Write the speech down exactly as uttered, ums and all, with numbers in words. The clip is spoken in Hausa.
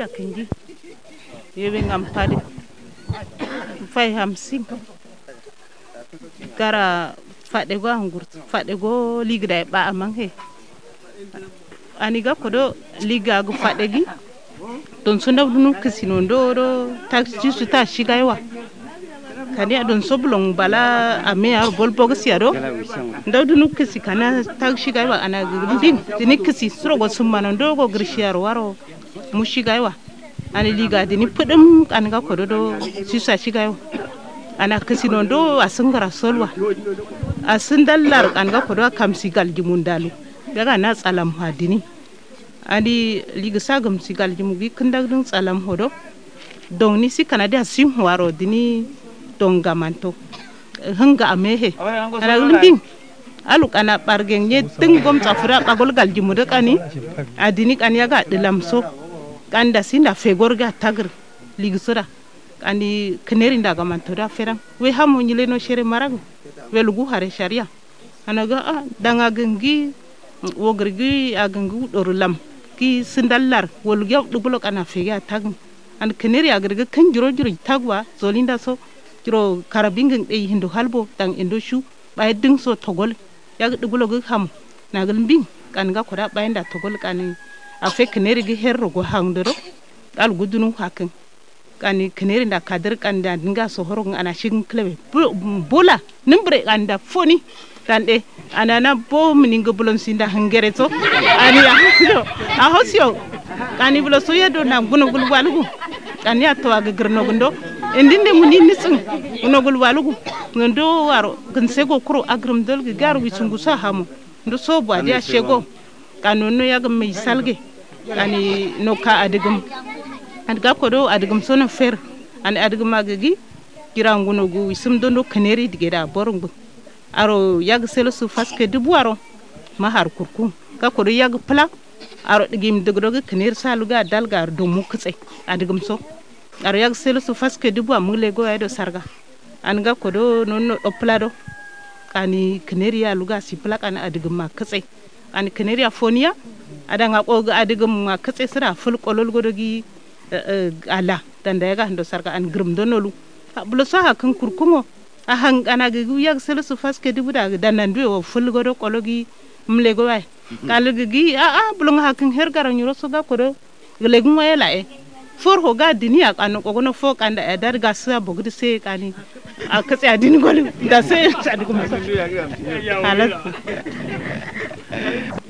da kanji yebe ngam pade fay hamsin gara fade go angur fade go ligda e ba amang he ani ga kodo liga go fade gi don so ndaw dunu kisino ndoro taxi su ta shigaiwa kani adon soblong bala ame ar bol bogo siado ndaw dunu kisi kana taxi shigaiwa ana din dini kisi srogo sumana ndogo grishiar waro mu shigaiwa ani liga dini pudum an ga kodo do sisa shigaiwa ana kisino ndo asungara solwa asindallar an ga kodo kamsi galjimundalu daga na tsalam hadini ani liga sagam sigal jimugi kindag dun tsalam hodo don ni si kanada sim waro dini don gamanto hanga amehe ana lumbing alu kana bargen ye tingom tsafura bagol galjimuda kani adini kan yaga dilamso kanda sinda fegorga tagr liga sura ani keneri ndaga manto da feram we hamu nyile no shere marago we lugu hare sharia anaga ah, danga gengi wogrigi agangu dorulam ki sindallar wol yaw dugulo kana fega tag an keneri agarga kan jiro jiro tagwa zolinda so jiro karabingin de hindo halbo tang indo shu bay ding so togol yag dugulo go ham nagal mbing kan ga koda bayanda togol kan a fe keneri gi herro go hangdoro al gudunu hakan kan keneri nda kadir kan da dinga so horo ana shigin klebe bola nimbre anda foni tande anana bo miningo bulon sinda hangere to ani a hosio kani bulo so yedo na guno gul walugo kani atto aga gerno gundo endinde muni nisin guno gul walugo ngondo waro kan sego kuro agrum dol garu wisungu sa hamu ndo so bo dia shego kanu no yaga mi salge kani no ka adigum and ga ko do adigum sono fer an adigum magagi kiranguno gu wisum dondo kaneri digeda borungu aro yag selesu faske dubuaro mahar kurkum ka ko yag pla aro digim degdog kenir saluga dalgar do mukse adigum so aro yag selesu faske dubu amugle go aydo sarga an ga ko do non do plado kani keneria luga si pla kan adigum makse an keneria fonia adanga ko adigum makse sira ful kolol godogi ala danda yaga ndo sarga an grum donolu bulo so hakan kurkumo a hangana gi yag selesu faske dibuda danan duwe wo fulgodo kologi mlego way kalgi gi a a bulung hakin her garan yuro so ga kodo legu wayela e for ho ga dini ak an ko gono fo kanda e dar ga sa bogdi se kani a katsi adini gol da se sadi ko ala